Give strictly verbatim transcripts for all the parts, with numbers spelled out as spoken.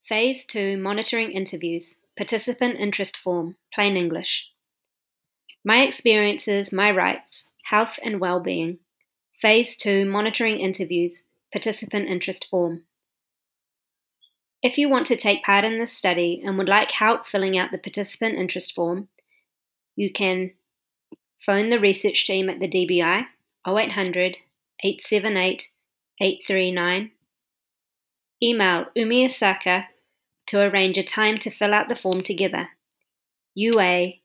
Phase two Monitoring Interviews, Participant Interest Form, Plain English. My experiences, my rights, health and well-being. Phase two Monitoring Interviews, Participant Interest Form. If you want to take part in this study and would like help filling out the Participant Interest Form, you can phone the research team at the D B I oh eight hundred, eight seven eight, eight three nine, email Umiasaka to arrange a time to fill out the form together, uasaka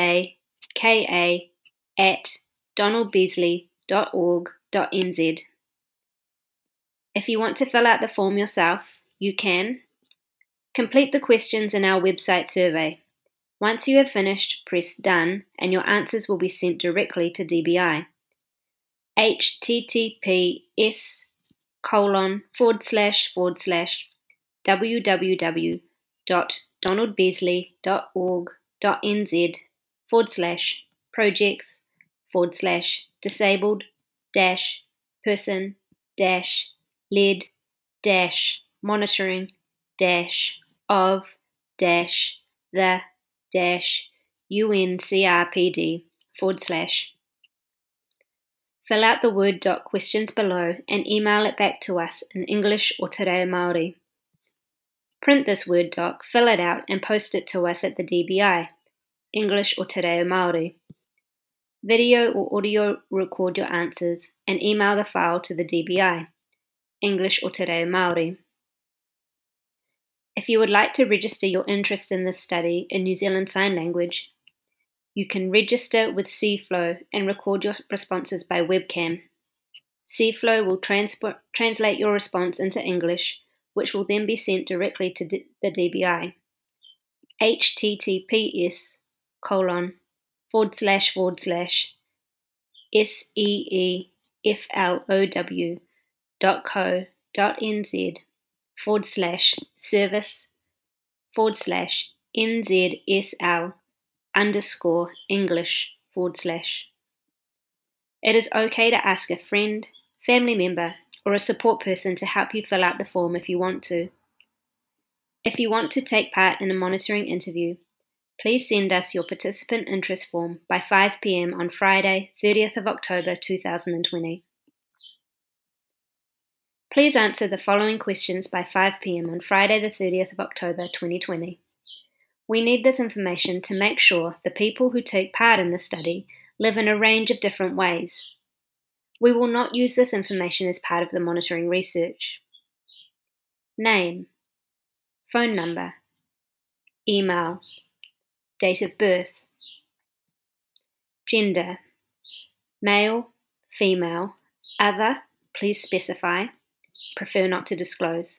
at donald beasley dot org dot n z. If you want to fill out the form yourself, you can complete the questions in our website survey. Once you have finished, press Done and your answers will be sent directly to D B I. https colon forward slash forward slash www.donaldbeasley.org.nz forward slash projects forward slash disabled dash person dash led dash monitoring dash of dash the dash uncrpd forward slash. Fill out the Word doc questions below and email it back to us in English or Te Reo Māori. Print this Word doc, fill it out and post it to us at the D B I, English or Te Reo Māori. Video or audio record your answers and email the file to the D B I, English or Te Reo Māori. If you would like to register your interest in this study in New Zealand Sign Language, you can register with C-Flow and record your responses by webcam. C-Flow will transpo- translate your response into English, which will then be sent directly to d- the D B I. https colon forward slash forward slash seeflow dot co dot nz forward slash service forward slash nzsl underscore English forward slash. It is okay to ask a friend, family member, or a support person to help you fill out the form if you want to. If you want to take part in a monitoring interview, please send us your participant interest form by five p.m. on Friday, thirtieth of October two thousand twenty. Please answer the following questions by five p.m. on Friday the thirtieth of October twenty twenty. We need this information to make sure the people who take part in the study live in a range of different ways. We will not use this information as part of the monitoring research. Name, phone number, email, date of birth, gender, male, female, other, please specify, prefer not to disclose.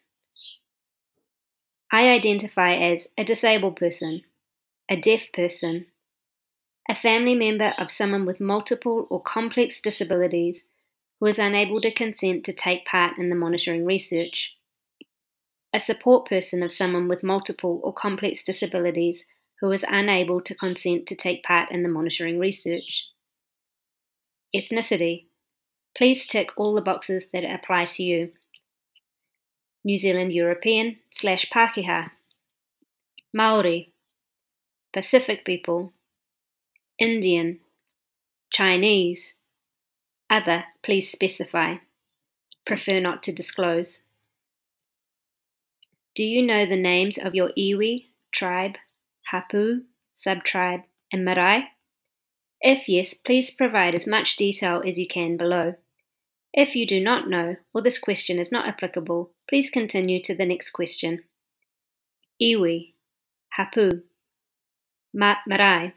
I identify as a disabled person, a deaf person, a family member of someone with multiple or complex disabilities who is unable to consent to take part in the monitoring research, a support person of someone with multiple or complex disabilities who is unable to consent to take part in the monitoring research. Ethnicity. Please tick all the boxes that apply to you. New Zealand European slash Pākehā, Māori, Pacific people, Indian, Chinese, other, please specify, prefer not to disclose. Do you know the names of your iwi, tribe, hapu, subtribe, and marae? If yes, please provide as much detail as you can below. If you do not know, or this question is not applicable, please continue to the next question. Iwi, hapu, ma- marae.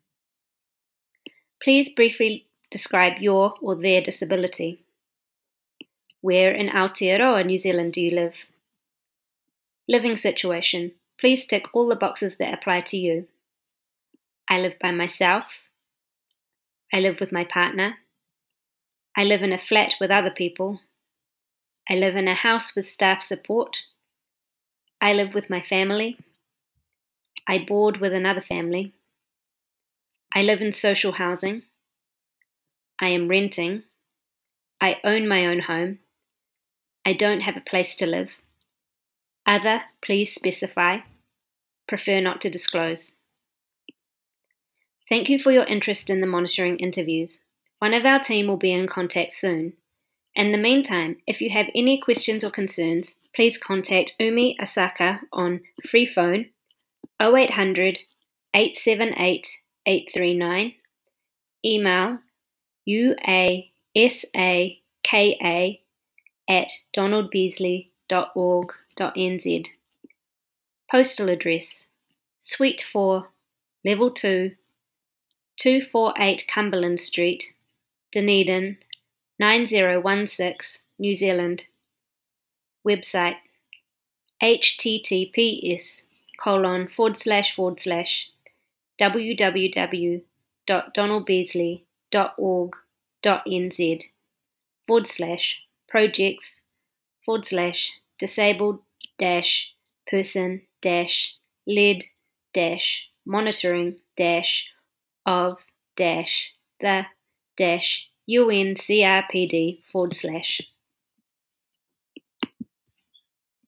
Please briefly describe your or their disability. Where in Aotearoa, New Zealand do you live? Living situation. Please tick all the boxes that apply to you. I live by myself. I live with my partner. I live in a flat with other people. I live in a house with staff support. I live with my family. I board with another family. I live in social housing. I am renting. I own my own home. I don't have a place to live. Other, please specify. Prefer not to disclose. Thank you for your interest in the monitoring interviews. One of our team will be in contact soon. In the meantime, if you have any questions or concerns, please contact Umi Asaka on free phone oh eight hundred, eight seven eight, eight three nine, email uasaka at donald beasley dot org dot n z, postal address Suite four, Level two, two forty-eight Cumberland Street, Dunedin, nine zero one six, New Zealand. Website https colon forward slash forward slash www dot donald beasley dot org dot n z forward slash projects forward slash disabled dash person dash led dash monitoring dash of dash the dash U N C R P D forward slash